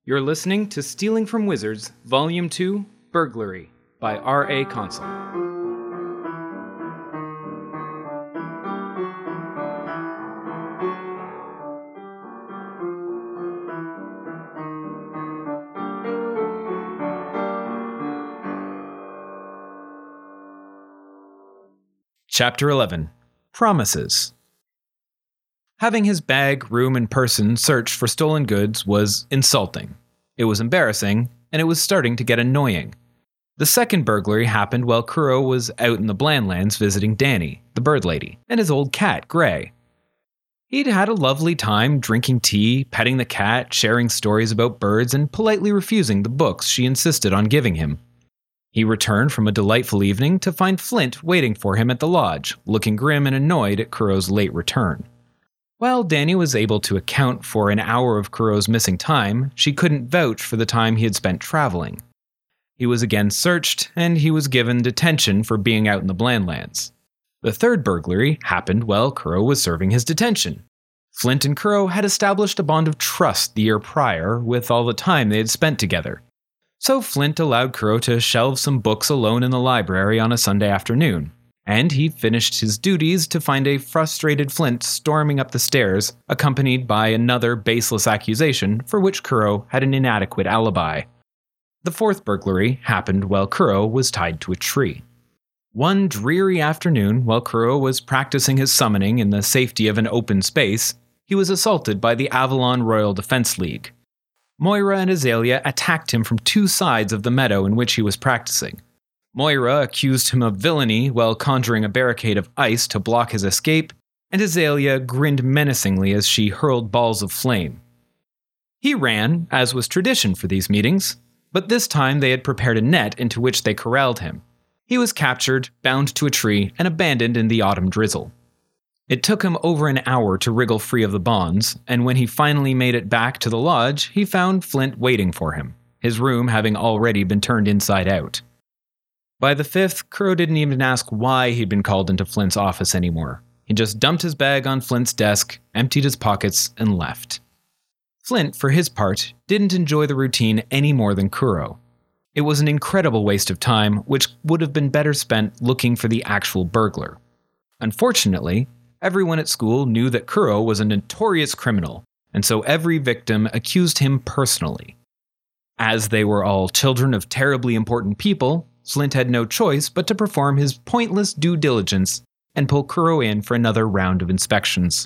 You're listening to Stealing from Wizards, Volume 2, Burglary, by R.A. Consul. Chapter 11. Promises. Having his bag, room, and person searched for stolen goods was insulting. It was embarrassing, and it was starting to get annoying. The second burglary happened while Kuro was out in the Blandlands visiting Danny, the bird lady, and his old cat, Gray. He'd had a lovely time drinking tea, petting the cat, sharing stories about birds, and politely refusing the books she insisted on giving him. He returned from a delightful evening to find Flint waiting for him at the lodge, looking grim and annoyed at Kuro's late return. While Danny was able to account for an hour of Kuro's missing time, she couldn't vouch for the time he had spent traveling. He was again searched, and he was given detention for being out in the Blandlands. The third burglary happened while Kuro was serving his detention. Flint and Kuro had established a bond of trust the year prior with all the time they had spent together. So Flint allowed Kuro to shelve some books alone in the library on a Sunday afternoon, and he finished his duties to find a frustrated Flint storming up the stairs, accompanied by another baseless accusation for which Kuro had an inadequate alibi. The fourth burglary happened while Kuro was tied to a tree. One dreary afternoon, while Kuro was practicing his summoning in the safety of an open space, he was assaulted by the Avalon Royal Defense League. Moira and Azalea attacked him from two sides of the meadow in which he was practicing. Moira accused him of villainy while conjuring a barricade of ice to block his escape, and Azalea grinned menacingly as she hurled balls of flame. He ran, as was tradition for these meetings, but this time they had prepared a net into which they corralled him. He was captured, bound to a tree, and abandoned in the autumn drizzle. It took him over an hour to wriggle free of the bonds, and when he finally made it back to the lodge, he found Flint waiting for him, his room having already been turned inside out. By the fifth, Kuro didn't even ask why he'd been called into Flint's office anymore. He just dumped his bag on Flint's desk, emptied his pockets, and left. Flint, for his part, didn't enjoy the routine any more than Kuro. It was an incredible waste of time, which would have been better spent looking for the actual burglar. Unfortunately, everyone at school knew that Kuro was a notorious criminal, and so every victim accused him personally. As they were all children of terribly important people, Flint had no choice but to perform his pointless due diligence and pull Kuro in for another round of inspections.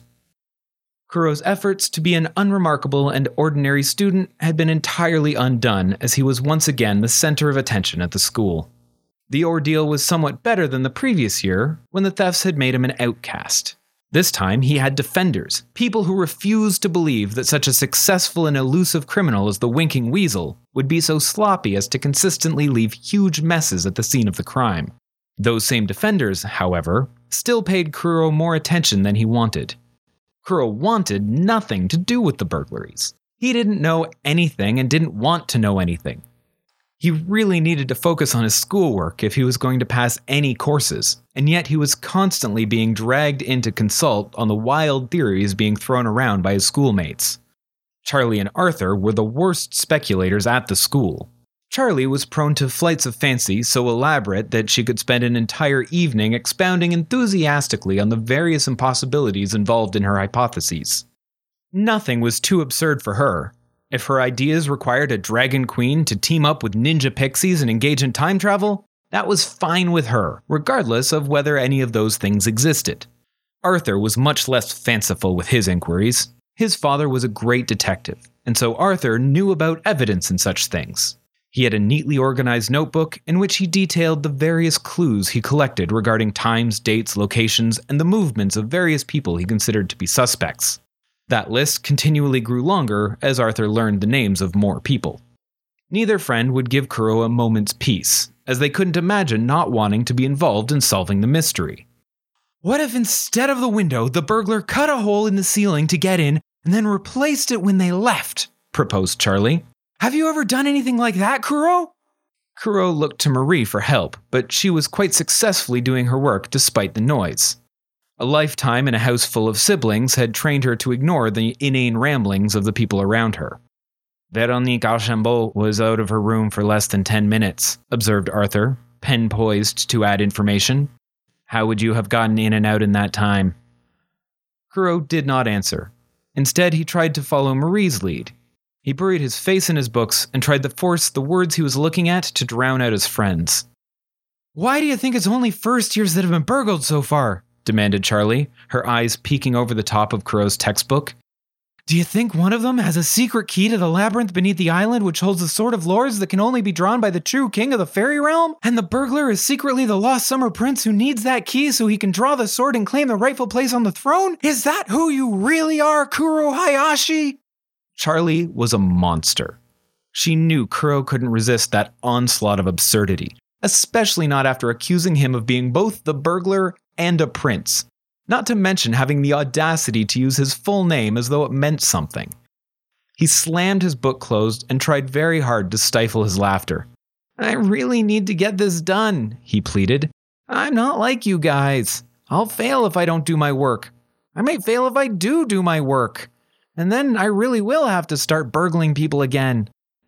Kuro's efforts to be an unremarkable and ordinary student had been entirely undone as he was once again the center of attention at the school. The ordeal was somewhat better than the previous year, when the thefts had made him an outcast. This time he had defenders, people who refused to believe that such a successful and elusive criminal as the Winking Weasel would be so sloppy as to consistently leave huge messes at the scene of the crime. Those same defenders, however, still paid Kuro more attention than he wanted. Kuro wanted nothing to do with the burglaries. He didn't know anything and didn't want to know anything. He really needed to focus on his schoolwork if he was going to pass any courses, and yet he was constantly being dragged in to consult on the wild theories being thrown around by his schoolmates. Charlie and Arthur were the worst speculators at the school. Charlie was prone to flights of fancy so elaborate that she could spend an entire evening expounding enthusiastically on the various impossibilities involved in her hypotheses. Nothing was too absurd for her. If her ideas required a dragon queen to team up with ninja pixies and engage in time travel, that was fine with her, regardless of whether any of those things existed. Arthur was much less fanciful with his inquiries. His father was a great detective, and so Arthur knew about evidence and such things. He had a neatly organized notebook in which he detailed the various clues he collected regarding times, dates, locations, and the movements of various people he considered to be suspects. That list continually grew longer as Arthur learned the names of more people. Neither friend would give Kuro a moment's peace, as they couldn't imagine not wanting to be involved in solving the mystery. What if instead of the window, the burglar cut a hole in the ceiling to get in and then replaced it when they left? Proposed Charlie. Have you ever done anything like that, Kuro? Kuro looked to Marie for help, but she was quite successfully doing her work despite the noise. A lifetime in a house full of siblings had trained her to ignore the inane ramblings of the people around her. Veronique Archambault was out of her room for less than 10 minutes, observed Arthur, pen poised to add information. How would you have gotten in and out in that time? Kuro did not answer. Instead, he tried to follow Marie's lead. He buried his face in his books and tried to force the words he was looking at to drown out his friends. Why do you think it's only first years that have been burgled so far? Demanded Charlie, her eyes peeking over the top of Kuro's textbook. Do you think one of them has a secret key to the labyrinth beneath the island which holds the Sword of Lords that can only be drawn by the true king of the fairy realm? And the burglar is secretly the lost summer prince who needs that key so he can draw the sword and claim the rightful place on the throne? Is that who you really are, Kuro Hayashi? Charlie was a monster. She knew Kuro couldn't resist that onslaught of absurdity, especially not after accusing him of being both the burglar and a prince. Not to mention having the audacity to use his full name as though it meant something. He slammed his book closed and tried very hard to stifle his laughter. I really need to get this done, he pleaded. I'm not like you guys. I'll fail if I don't do my work. I may fail if I do my work. And then I really will have to start burgling people again.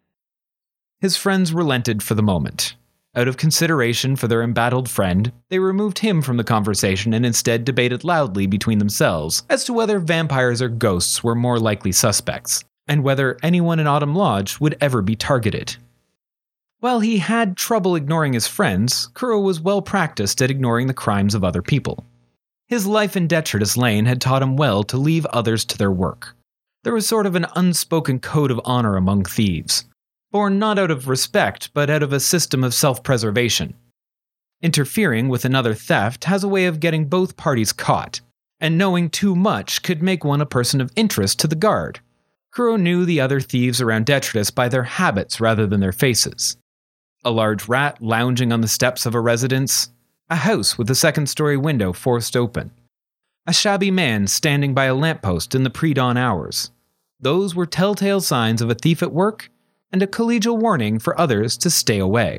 His friends relented for the moment. Out of consideration for their embattled friend, they removed him from the conversation and instead debated loudly between themselves as to whether vampires or ghosts were more likely suspects, and whether anyone in Autumn Lodge would ever be targeted. While he had trouble ignoring his friends, Kuro was well practiced at ignoring the crimes of other people. His life in Detritus Lane had taught him well to leave others to their work. There was sort of an unspoken code of honor among thieves, born not out of respect, but out of a system of self-preservation. Interfering with another theft has a way of getting both parties caught, and knowing too much could make one a person of interest to the guard. Kuro knew the other thieves around Detritus by their habits rather than their faces. A large rat lounging on the steps of a residence, a house with a second-story window forced open, a shabby man standing by a lamppost in the pre-dawn hours. Those were telltale signs of a thief at work, and a collegial warning for others to stay away.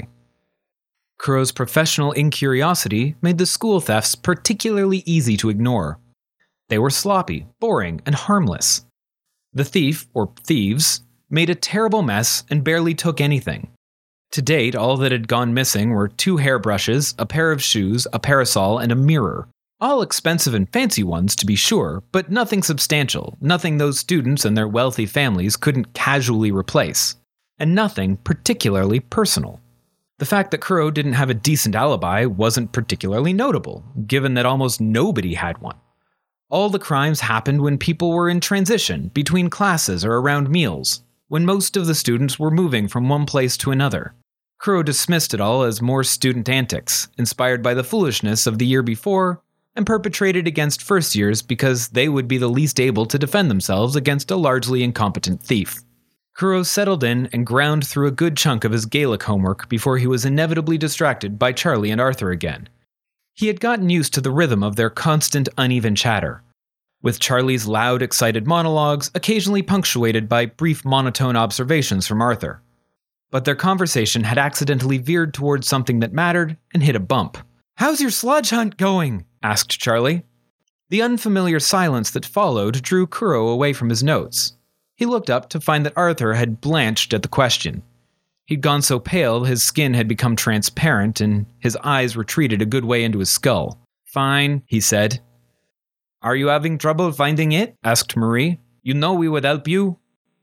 Kuro's professional incuriosity made the school thefts particularly easy to ignore. They were sloppy, boring, and harmless. The thief, or thieves, made a terrible mess and barely took anything. To date, all that had gone missing were 2 hairbrushes, a pair of shoes, a parasol, and a mirror. All expensive and fancy ones, to be sure, but nothing substantial, nothing those students and their wealthy families couldn't casually replace. And nothing particularly personal. The fact that Kuro didn't have a decent alibi wasn't particularly notable, given that almost nobody had one. All the crimes happened when people were in transition, between classes or around meals, when most of the students were moving from one place to another. Kuro dismissed it all as more student antics, inspired by the foolishness of the year before, and perpetrated against first years because they would be the least able to defend themselves against a largely incompetent thief. Kuro settled in and ground through a good chunk of his Gaelic homework before he was inevitably distracted by Charlie and Arthur again. He had gotten used to the rhythm of their constant, uneven chatter, with Charlie's loud, excited monologues occasionally punctuated by brief, monotone observations from Arthur. But their conversation had accidentally veered towards something that mattered and hit a bump. "How's your sludge hunt going?" asked Charlie. The unfamiliar silence that followed drew Kuro away from his notes. He looked up to find that Arthur had blanched at the question. He'd gone so pale his skin had become transparent and his eyes retreated a good way into his skull. "Fine," he said. "Are you having trouble finding it?" asked Marie. "You know we would help you."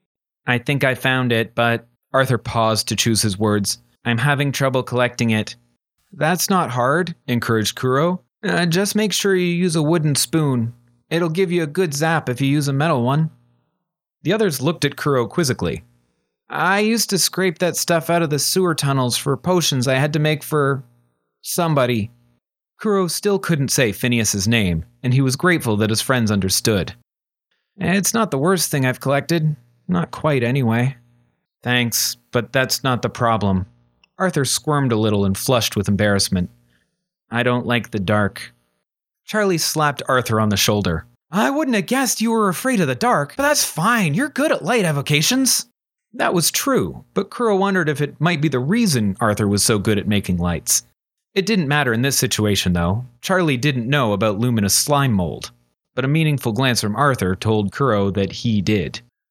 "I think I found it, but..." Arthur paused to choose his words. "I'm having trouble collecting it." "That's not hard," encouraged Kuro. Just make sure you use a wooden spoon. It'll give you a good zap if you use a metal one." The others looked at Kuro quizzically. "I used to scrape that stuff out of the sewer tunnels for potions I had to make for... somebody." Kuro still couldn't say Phineas's name, and he was grateful that his friends understood. "It's not the worst thing I've collected. Not quite, anyway." "Thanks, but that's not the problem." Arthur squirmed a little and flushed with embarrassment. "I don't like the dark." Charlie slapped Arthur on the shoulder. "I wouldn't have guessed you were afraid of the dark, but that's fine. You're good at light evocations." That was true, but Kuro wondered if it might be the reason Arthur was so good at making lights. It didn't matter in this situation, though. Charlie didn't know about luminous slime mold, but a meaningful glance from Arthur told Kuro that he did.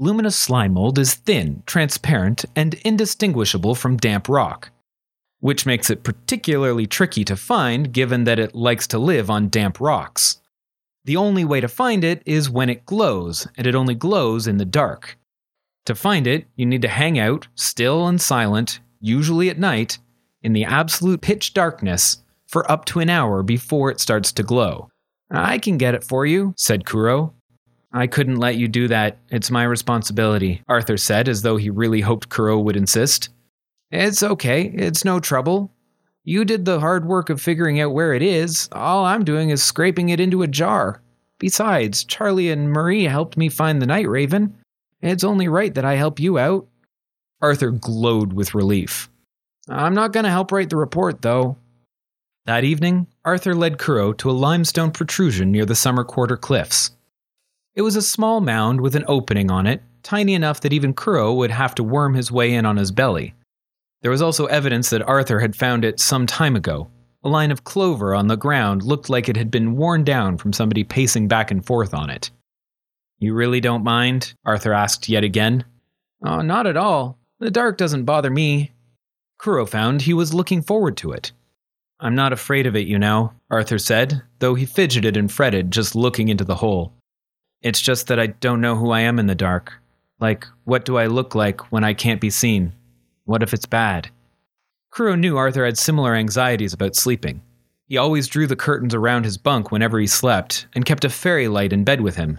Luminous slime mold is thin, transparent, and indistinguishable from damp rock, which makes it particularly tricky to find given that it likes to live on damp rocks. The only way to find it is when it glows, and it only glows in the dark. To find it, you need to hang out, still and silent, usually at night, in the absolute pitch darkness for up to an hour before it starts to glow. I can get it for you, said Kuro. I couldn't let you do that. It's my responsibility, Arthur said, as though he really hoped Kuro would insist. It's okay. It's no trouble. You did the hard work of figuring out where it is. All I'm doing is scraping it into a jar. Besides, Charlie and Marie helped me find the Night Raven. It's only right that I help you out. Arthur glowed with relief. I'm not going to help write the report, though. That evening, Arthur led Kuro to a limestone protrusion near the Summer Quarter cliffs. It was a small mound with an opening on it, tiny enough that even Kuro would have to worm his way in on his belly. There was also evidence that Arthur had found it some time ago. A line of clover on the ground looked like it had been worn down from somebody pacing back and forth on it. You really don't mind? Arthur asked yet again. Oh, not at all. The dark doesn't bother me. Kuro found he was looking forward to it. I'm not afraid of it, you know, Arthur said, though he fidgeted and fretted just looking into the hole. It's just that I don't know who I am in the dark. Like, what do I look like when I can't be seen? What if it's bad? Kuro knew Arthur had similar anxieties about sleeping. He always drew the curtains around his bunk whenever he slept, and kept a fairy light in bed with him.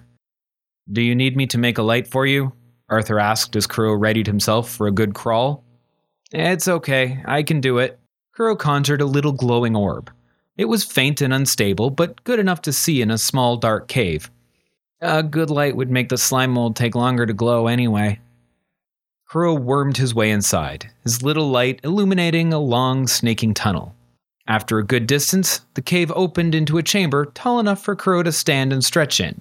Do you need me to make a light for you? Arthur asked as Kuro readied himself for a good crawl. It's okay, I can do it. Kuro conjured a little glowing orb. It was faint and unstable, but good enough to see in a small dark cave. A good light would make the slime mold take longer to glow anyway. Kuro wormed his way inside, his little light illuminating a long, snaking tunnel. After a good distance, the cave opened into a chamber tall enough for Kuro to stand and stretch in.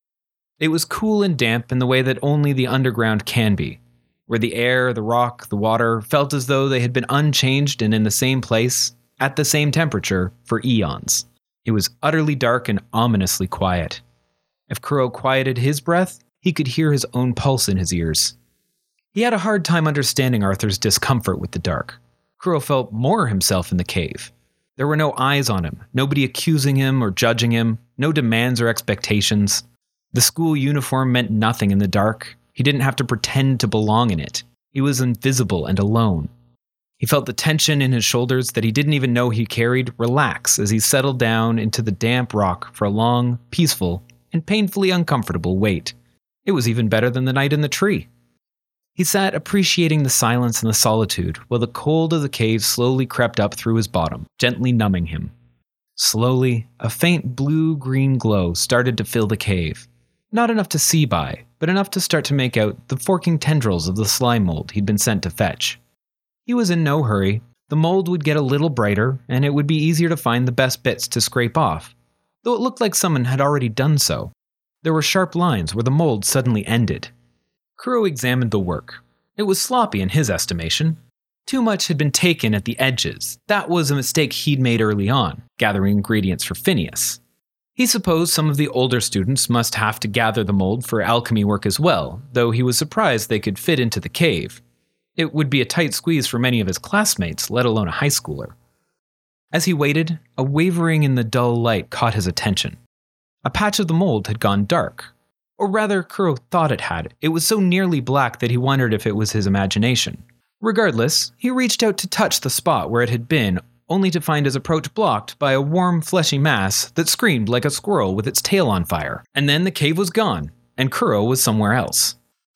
It was cool and damp in the way that only the underground can be, where the air, the rock, the water felt as though they had been unchanged and in the same place, at the same temperature, for eons. It was utterly dark and ominously quiet. If Kuro quieted his breath, he could hear his own pulse in his ears. He had a hard time understanding Arthur's discomfort with the dark. Kuro felt more himself in the cave. There were no eyes on him, nobody accusing him or judging him, no demands or expectations. The school uniform meant nothing in the dark. He didn't have to pretend to belong in it. He was invisible and alone. He felt the tension in his shoulders that he didn't even know he carried relax as he settled down into the damp rock for a long, peaceful, and painfully uncomfortable wait. It was even better than the night in the tree. He sat appreciating the silence and the solitude while the cold of the cave slowly crept up through his bottom, gently numbing him. Slowly, a faint blue-green glow started to fill the cave. Not enough to see by, but enough to start to make out the forking tendrils of the slime mold he'd been sent to fetch. He was in no hurry. The mold would get a little brighter, and it would be easier to find the best bits to scrape off, though it looked like someone had already done so. There were sharp lines where the mold suddenly ended. Kuro examined the work. It was sloppy in his estimation. Too much had been taken at the edges. That was a mistake he'd made early on, gathering ingredients for Phineas. He supposed some of the older students must have to gather the mold for alchemy work as well, though he was surprised they could fit into the cave. It would be a tight squeeze for many of his classmates, let alone a high schooler. As he waited, a wavering in the dull light caught his attention. A patch of the mold had gone dark. Or rather, Kuro thought it had. It was so nearly black that he wondered if it was his imagination. Regardless, he reached out to touch the spot where it had been, only to find his approach blocked by a warm, fleshy mass that screamed like a squirrel with its tail on fire. And then the cave was gone, and Kuro was somewhere else.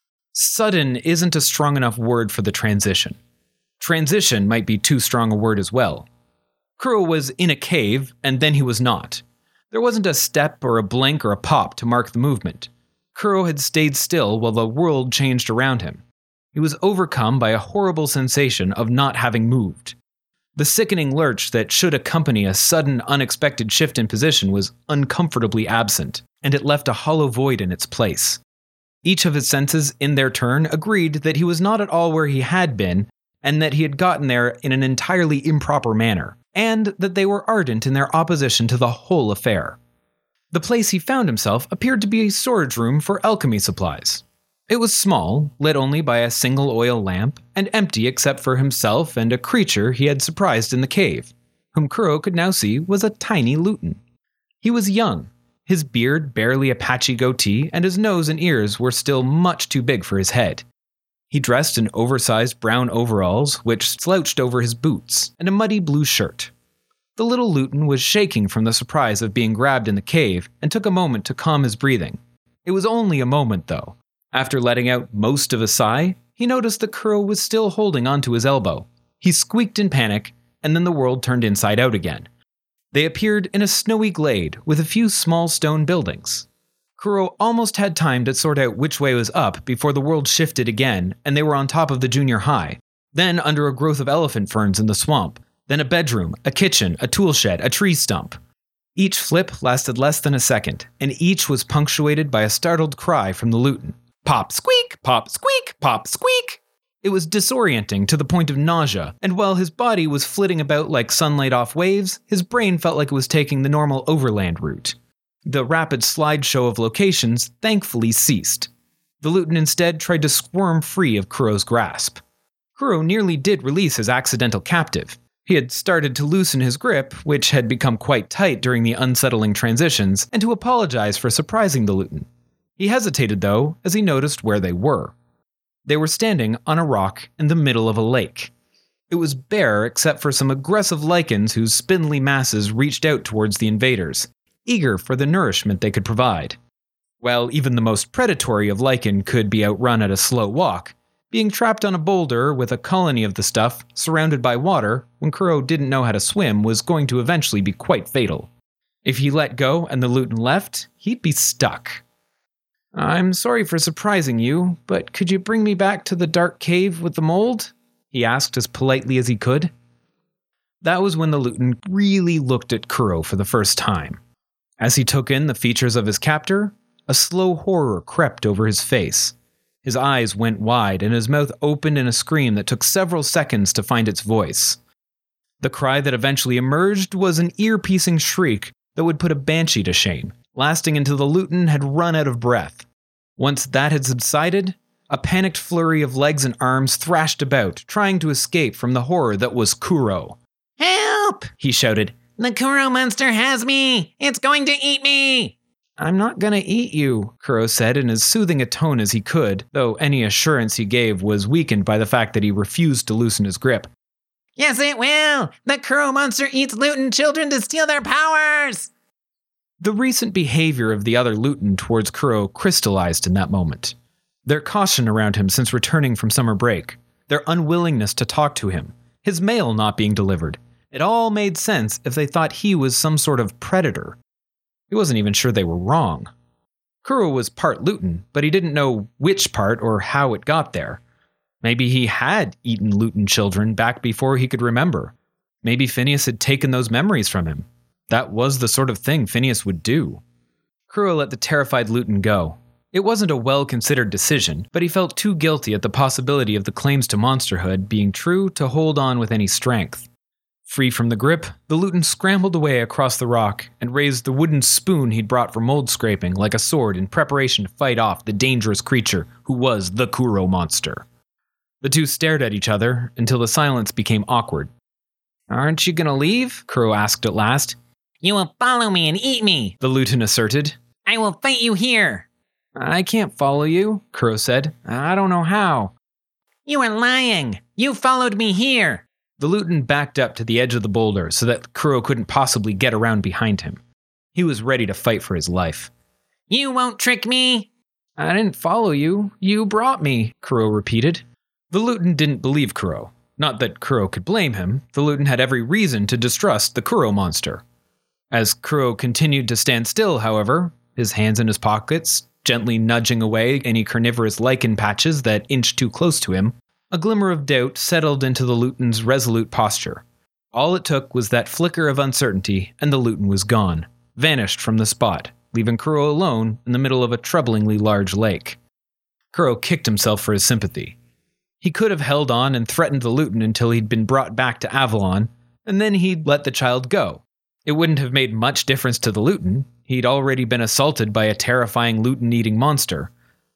Sudden isn't a strong enough word for the transition. Transition might be too strong a word as well. Kuro was in a cave, and then he was not. There wasn't a step or a blink or a pop to mark the movement. Kuro had stayed still while the world changed around him. He was overcome by a horrible sensation of not having moved. The sickening lurch that should accompany a sudden, unexpected shift in position was uncomfortably absent, and it left a hollow void in its place. Each of his senses, in their turn, agreed that he was not at all where he had been, and that he had gotten there in an entirely improper manner, and that they were ardent in their opposition to the whole affair. The place he found himself appeared to be a storage room for alchemy supplies. It was small, lit only by a single oil lamp, and empty except for himself and a creature he had surprised in the cave, whom Kuro could now see was a tiny Luten. He was young, his beard barely a patchy goatee, and his nose and ears were still much too big for his head. He dressed in oversized brown overalls, which slouched over his boots, and a muddy blue shirt. The little Luten was shaking from the surprise of being grabbed in the cave and took a moment to calm his breathing. It was only a moment, though. After letting out most of a sigh, he noticed that Kuro was still holding onto his elbow. He squeaked in panic, and then the world turned inside out again. They appeared in a snowy glade with a few small stone buildings. Kuro almost had time to sort out which way was up before the world shifted again, and they were on top of the junior high, then under a growth of elephant ferns in the swamp, then a bedroom, a kitchen, a tool shed, a tree stump. Each flip lasted less than a second, and each was punctuated by a startled cry from the Luten. Pop, squeak, pop, squeak, pop, squeak. It was disorienting to the point of nausea, and while his body was flitting about like sunlight off waves, his brain felt like it was taking the normal overland route. The rapid slideshow of locations thankfully ceased. The Luten instead tried to squirm free of Kuro's grasp. Kuro nearly did release his accidental captive. He had started to loosen his grip, which had become quite tight during the unsettling transitions, and to apologize for surprising the Luten. He hesitated, though, as he noticed where they were. They were standing on a rock in the middle of a lake. It was bare except for some aggressive lichens whose spindly masses reached out towards the invaders, eager for the nourishment they could provide. While even the most predatory of lichen could be outrun at a slow walk, being trapped on a boulder with a colony of the stuff surrounded by water when Kuro didn't know how to swim was going to eventually be quite fatal. If he let go and the Luten left, he'd be stuck. "I'm sorry for surprising you, but could you bring me back to the dark cave with the mold?" he asked as politely as he could. That was when the Luten really looked at Kuro for the first time. As he took in the features of his captor, a slow horror crept over his face. His eyes went wide and his mouth opened in a scream that took several seconds to find its voice. The cry that eventually emerged was an ear-piercing shriek that would put a banshee to shame, lasting until the Luten had run out of breath. Once that had subsided, a panicked flurry of legs and arms thrashed about, trying to escape from the horror that was Kuro. "Help!" he shouted. "The Kuro monster has me! It's going to eat me!" "I'm not gonna eat you," Kuro said in as soothing a tone as he could, though any assurance he gave was weakened by the fact that he refused to loosen his grip. "Yes, it will! The Kuro monster eats Luten children to steal their powers!" The recent behavior of the other Luten towards Kuro crystallized in that moment. Their caution around him since returning from summer break, their unwillingness to talk to him, his mail not being delivered, it all made sense if they thought he was some sort of predator. He wasn't even sure they were wrong. Kuro was part Luten, but he didn't know which part or how it got there. Maybe he had eaten Luten children back before he could remember. Maybe Phineas had taken those memories from him. That was the sort of thing Phineas would do. Kuro let the terrified Luten go. It wasn't a well-considered decision, but he felt too guilty at the possibility of the claims to monsterhood being true to hold on with any strength. Free from the grip, the Luten scrambled away across the rock and raised the wooden spoon he'd brought for mold scraping like a sword in preparation to fight off the dangerous creature who was the Kuro monster. The two stared at each other until the silence became awkward. "Aren't you gonna leave?" Kuro asked at last. "You will follow me and eat me," the Luten asserted. "I will fight you here." "I can't follow you," Kuro said. "I don't know how." "You are lying. You followed me here." The Luten backed up to the edge of the boulder so that Kuro couldn't possibly get around behind him. He was ready to fight for his life. "You won't trick me." "I didn't follow you. You brought me," Kuro repeated. The Luten didn't believe Kuro. Not that Kuro could blame him. The Luten had every reason to distrust the Kuro monster. As Kuro continued to stand still, however, his hands in his pockets, gently nudging away any carnivorous lichen patches that inched too close to him, a glimmer of doubt settled into the Luten's resolute posture. All it took was that flicker of uncertainty, and the Luten was gone, vanished from the spot, leaving Kuro alone in the middle of a troublingly large lake. Kuro kicked himself for his sympathy. He could have held on and threatened the Luten until he'd been brought back to Avalon, and then he'd let the child go. It wouldn't have made much difference to the Luten. He'd already been assaulted by a terrifying Luten-eating monster.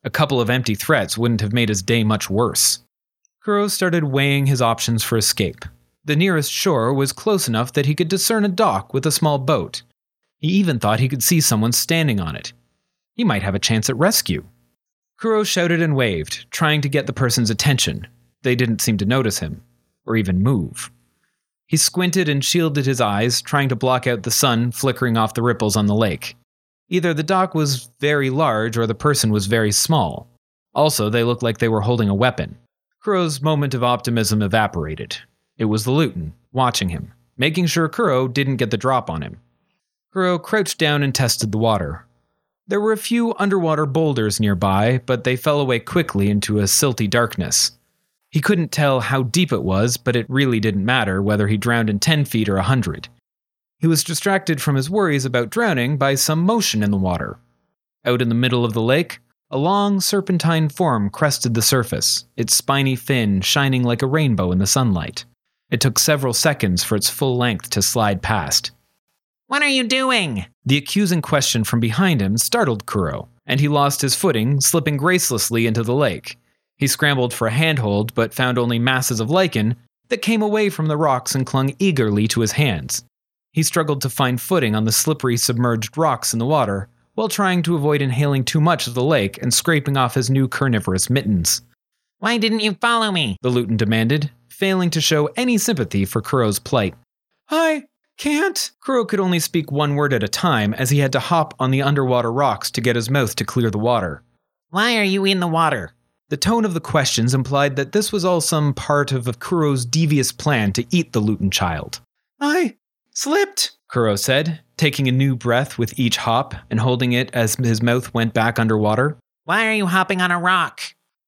A couple of empty threats wouldn't have made his day much worse. Kuro started weighing his options for escape. The nearest shore was close enough that he could discern a dock with a small boat. He even thought he could see someone standing on it. He might have a chance at rescue. Kuro shouted and waved, trying to get the person's attention. They didn't seem to notice him, or even move. He squinted and shielded his eyes, trying to block out the sun flickering off the ripples on the lake. Either the dock was very large or the person was very small. Also, they looked like they were holding a weapon. Kuro's moment of optimism evaporated. It was the Luton, watching him, making sure Kuro didn't get the drop on him. Kuro crouched down and tested the water. There were a few underwater boulders nearby, but they fell away quickly into a silty darkness. He couldn't tell how deep it was, but it really didn't matter whether he drowned in 10 feet or 100. He was distracted from his worries about drowning by some motion in the water. Out in the middle of the lake, a long serpentine form crested the surface, its spiny fin shining like a rainbow in the sunlight. It took several seconds for its full length to slide past. What are you doing? The accusing question from behind him startled Kuro, and he lost his footing, slipping gracelessly into the lake. He scrambled for a handhold, but found only masses of lichen that came away from the rocks and clung eagerly to his hands. He struggled to find footing on the slippery, submerged rocks in the water, while trying to avoid inhaling too much of the lake and scraping off his new carnivorous mittens. Why didn't you follow me? The Luton demanded, failing to show any sympathy for Kuro's plight. I can't. Kuro could only speak one word at a time as he had to hop on the underwater rocks to get his mouth to clear the water. Why are you in the water? The tone of the questions implied that this was all some part of Kuro's devious plan to eat the Luton child. I slipped, Kuro said, taking a new breath with each hop and holding it as his mouth went back underwater. Why are you hopping on a rock?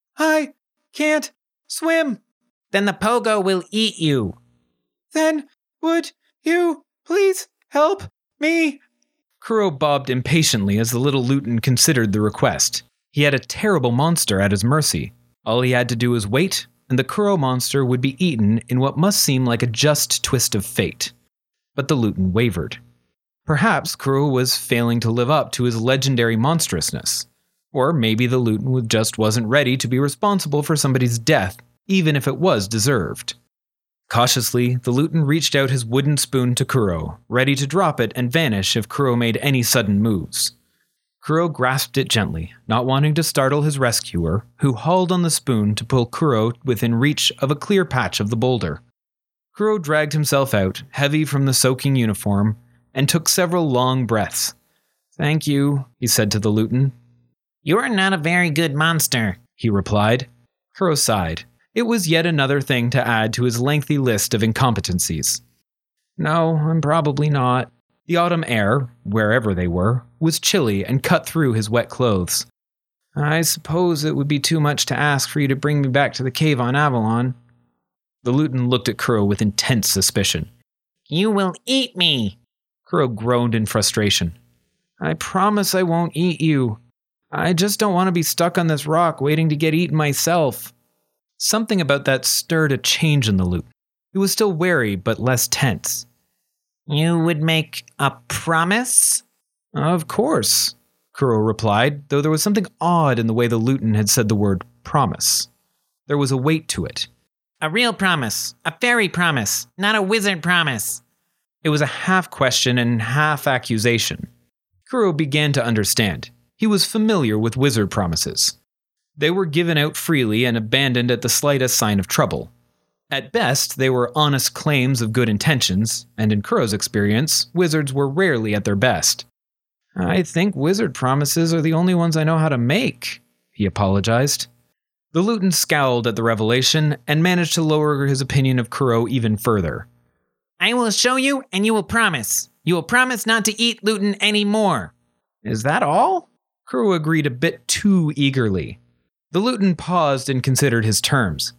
I can't swim. Then the pogo will eat you. Then would you please help me? Kuro bobbed impatiently as the little Luton considered the request. He had a terrible monster at his mercy. All he had to do was wait, and the Kuro monster would be eaten in what must seem like a just twist of fate. But the Luton wavered. Perhaps Kuro was failing to live up to his legendary monstrousness. Or maybe the Luton just wasn't ready to be responsible for somebody's death, even if it was deserved. Cautiously, the Luton reached out his wooden spoon to Kuro, ready to drop it and vanish if Kuro made any sudden moves. Kuro grasped it gently, not wanting to startle his rescuer, who hauled on the spoon to pull Kuro within reach of a clear patch of the boulder. Kuro dragged himself out, heavy from the soaking uniform, and took several long breaths. Thank you, he said to the Luton. You are not a very good monster, he replied. Kuro sighed. It was yet another thing to add to his lengthy list of incompetencies. No, I'm probably not. The autumn air, wherever they were, was chilly and cut through his wet clothes. I suppose it would be too much to ask for you to bring me back to the cave on Avalon. The Luton looked at Kuro with intense suspicion. You will eat me. Kuro groaned in frustration. I promise I won't eat you. I just don't want to be stuck on this rock waiting to get eaten myself. Something about that stirred a change in the Luton. He was still wary, but less tense. You would make a promise? Of course, Kuro replied, though there was something odd in the way the Luton had said the word promise. There was a weight to it. A real promise. A fairy promise. Not a wizard promise. It was a half question and half accusation. Kuro began to understand. He was familiar with wizard promises. They were given out freely and abandoned at the slightest sign of trouble. At best, they were honest claims of good intentions, and in Kuro's experience, wizards were rarely at their best. I think wizard promises are the only ones I know how to make, he apologized. The Luton scowled at the revelation and managed to lower his opinion of Kuro even further. I will show you, and you will promise. You will promise not to eat Luton anymore. Is that all? Kuro agreed a bit too eagerly. The Luton paused and considered his terms.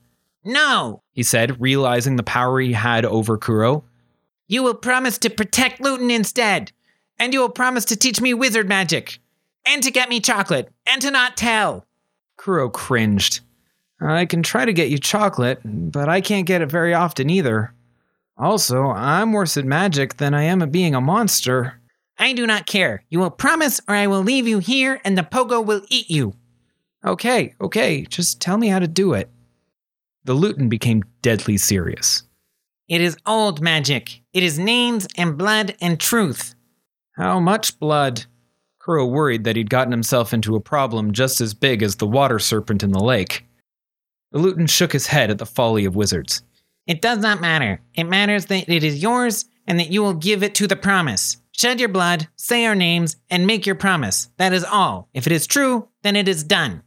No, he said, realizing the power he had over Kuro. You will promise to protect Luton instead. And you will promise to teach me wizard magic. And to get me chocolate. And to not tell. Kuro cringed. I can try to get you chocolate, but I can't get it very often either. Also, I'm worse at magic than I am at being a monster. I do not care. You will promise or I will leave you here and the pogo will eat you. Okay, just tell me how to do it. The Lutin became deadly serious. It is old magic. It is names and blood and truth. How much blood? Kuro worried that he'd gotten himself into a problem just as big as the water serpent in the lake. The Lutin shook his head at the folly of wizards. It does not matter. It matters that it is yours and that you will give it to the promise. Shed your blood, say our names, and make your promise. That is all. If it is true, then it is done.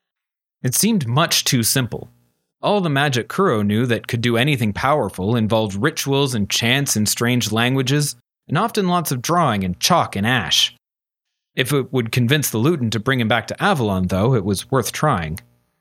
It seemed much too simple. All the magic Kuro knew that could do anything powerful involved rituals and chants in strange languages, and often lots of drawing in chalk and ash. If it would convince the Lutin to bring him back to Avalon, though, it was worth trying.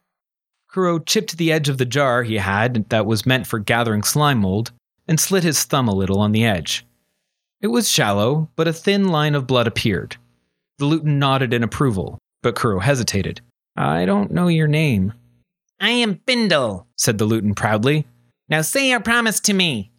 Kuro chipped the edge of the jar he had that was meant for gathering slime mold, and slit his thumb a little on the edge. It was shallow, but a thin line of blood appeared. The Lutin nodded in approval, but Kuro hesitated. I don't know your name. I am Bindle, said the Lutin proudly. Now say your promise to me.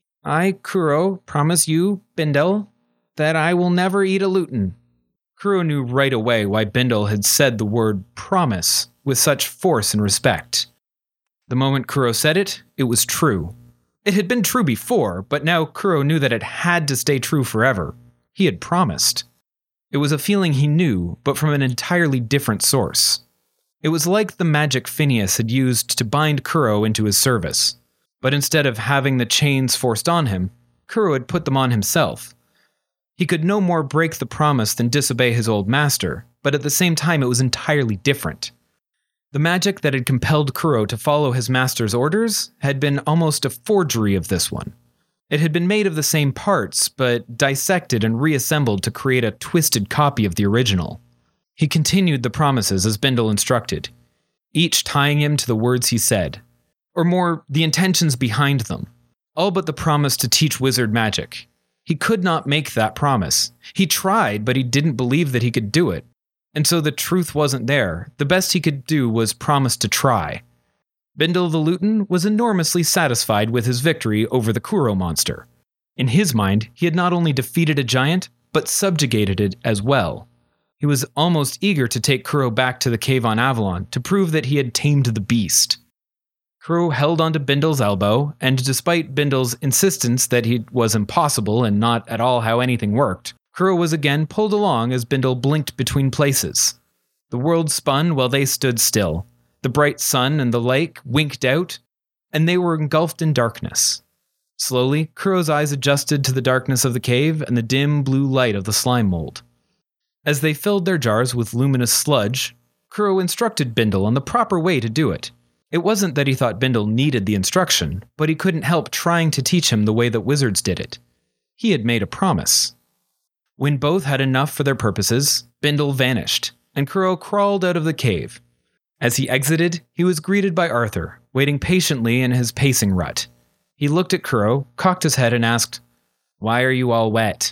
I, Kuro, promise you, Bindle, that I will never eat a Lutin. Kuro knew right away why Bindle had said the word promise with such force and respect. The moment Kuro said it, it was true. It had been true before, but now Kuro knew that it had to stay true forever. He had promised. It was a feeling he knew, but from an entirely different source. It was like the magic Phineas had used to bind Kuro into his service. But instead of having the chains forced on him, Kuro had put them on himself. He could no more break the promise than disobey his old master, but at the same time it was entirely different. The magic that had compelled Kuro to follow his master's orders had been almost a forgery of this one. It had been made of the same parts, but dissected and reassembled to create a twisted copy of the original. He continued the promises as Bindle instructed, each tying him to the words he said, or more, the intentions behind them, all but the promise to teach wizard magic. He could not make that promise. He tried, but he didn't believe that he could do it. And so the truth wasn't there. The best he could do was promise to try. Bindle the Lutin was enormously satisfied with his victory over the Kuro monster. In his mind, he had not only defeated a giant, but subjugated it as well. He was almost eager to take Kuro back to the cave on Avalon to prove that he had tamed the beast. Kuro held onto Bindle's elbow, and despite Bindle's insistence that it was impossible and not at all how anything worked, Kuro was again pulled along as Bindle blinked between places. The world spun while they stood still. The bright sun and the lake winked out, and they were engulfed in darkness. Slowly, Kuro's eyes adjusted to the darkness of the cave and the dim blue light of the slime mold. As they filled their jars with luminous sludge, Kuro instructed Bindle on the proper way to do it. It wasn't that he thought Bindle needed the instruction, but he couldn't help trying to teach him the way that wizards did it. He had made a promise. When both had enough for their purposes, Bindle vanished, and Kuro crawled out of the cave. As he exited, he was greeted by Arthur, waiting patiently in his pacing rut. He looked at Kuro, cocked his head, and asked, "Why are you all wet?"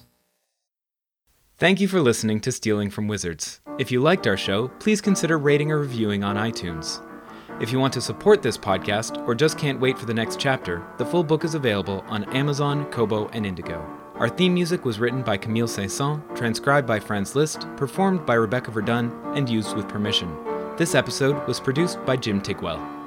Thank you for listening to Stealing from Wizards. If you liked our show, please consider rating or reviewing on iTunes. If you want to support this podcast, or just can't wait for the next chapter, the full book is available on Amazon, Kobo, and Indigo. Our theme music was written by Camille Saint-Saëns, transcribed by Franz Liszt, performed by Rebecca Verdun, and used with permission. This episode was produced by Jim Tigwell.